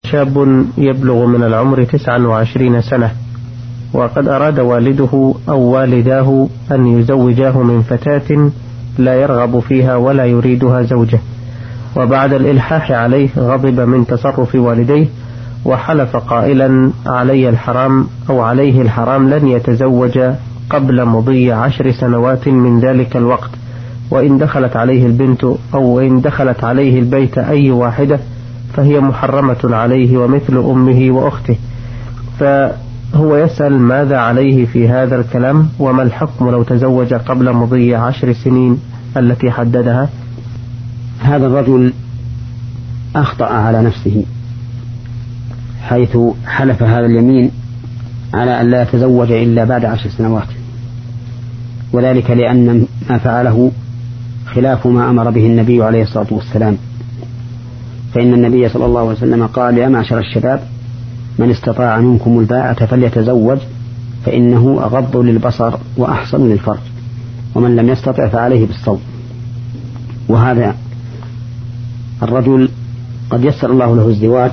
شاب يبلغ من العمر 29 سنة، وقد أراد والده أو والداه أن يزوجاه من فتاة لا يرغب فيها ولا يريدها زوجة، وبعد الإلحاح عليه غضب من تصرف والديه وحلف قائلا علي الحرام أو عليه الحرام لن يتزوج قبل مضي 10 سنوات من ذلك الوقت، وإن دخلت عليه البنت أو إن دخلت عليه البيت أي واحدة فهي محرمة عليه ومثل أمه وأخته. فهو يسأل ماذا عليه في هذا الكلام، وما الحكم لو تزوج قبل مضي 10 سنين التي حددها؟ هذا الرجل أخطأ على نفسه حيث حلف هذا اليمين على أن لا يتزوج إلا بعد 10 سنوات، وذلك لأن ما فعله خلاف ما أمر به النبي عليه الصلاة والسلام، فإن النبي صلى الله عليه وسلم قال: يا معشر الشباب من استطاع منكم الباءة فليتزوج فإنه أغض للبصر وأحصن للفرج، ومن لم يستطع فعليه بالصوم. وهذا الرجل قد يسر الله له الزواج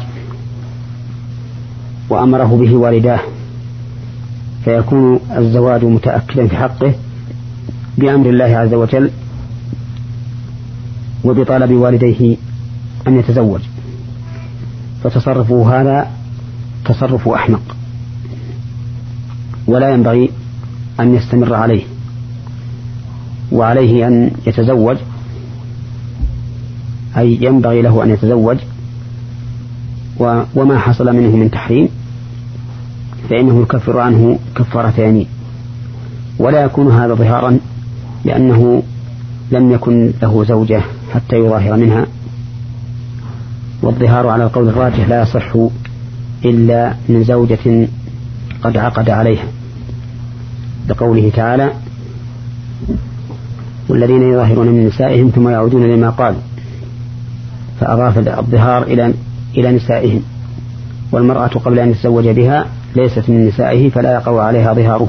وأمره به والداه، فيكون الزواج متأكدا في حقه بأمر الله عز وجل وبطلب والديه أن يتزوج، فتصرفه هذا تصرف أحمق ولا ينبغي أن يستمر عليه، وعليه أن يتزوج، أي ينبغي له أن يتزوج، وما حصل منه من تحريم فإنه يكفر عنه كفارة يمين، ولا يكون هذا ظهارا لأنه لم يكن له زوجة حتى يظاهر منها، والظهار على القول الراجح لا يصح إلا من زوجة قد عقد عليها، لقوله تعالى: والذين يظاهرون من نسائهم ثم يعودون لما قالوا، فأضاف الظهار إلى نسائهم، والمرأة قبل أن يتزوج بها ليست من نسائه فلا يقع عليها ظهاره.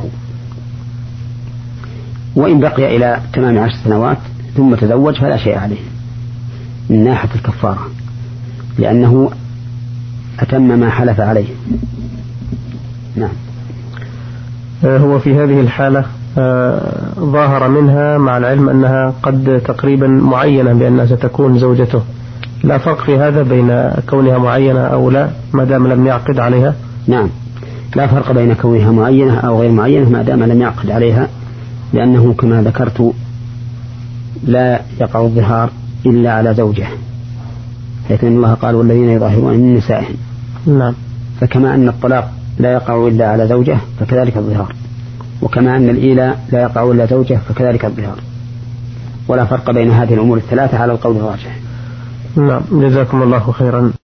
وإن بقي إلى تمام 10 سنوات ثم تزوج فلا شيء عليه من ناحية الكفارة، لأنه أتم ما حلف عليه. نعم. هو في هذه الحالة ظاهر منها مع العلم أنها قد تقريبا معينة بأنها ستكون زوجته، لا فرق في هذا بين كونها معينة أو لا ما دام لم يعقد عليها؟ نعم، لا فرق بين كونها معينة أو غير معينة ما دام لم يعقد عليها، لأنه كما ذكرت لا يقع الظهار إلا على زوجه، حيث أن الله قال: والذين يظاهرون من نسائهم. نعم. فكما أن الطلاق لا يقع إلا على زوجه فكذلك الظهار، وكما أن الإيلاء لا يقع إلا زوجه فكذلك الظهار، ولا فرق بين هذه الأمور الثلاثة على القول الراجح. نعم، جزاكم الله خيرا.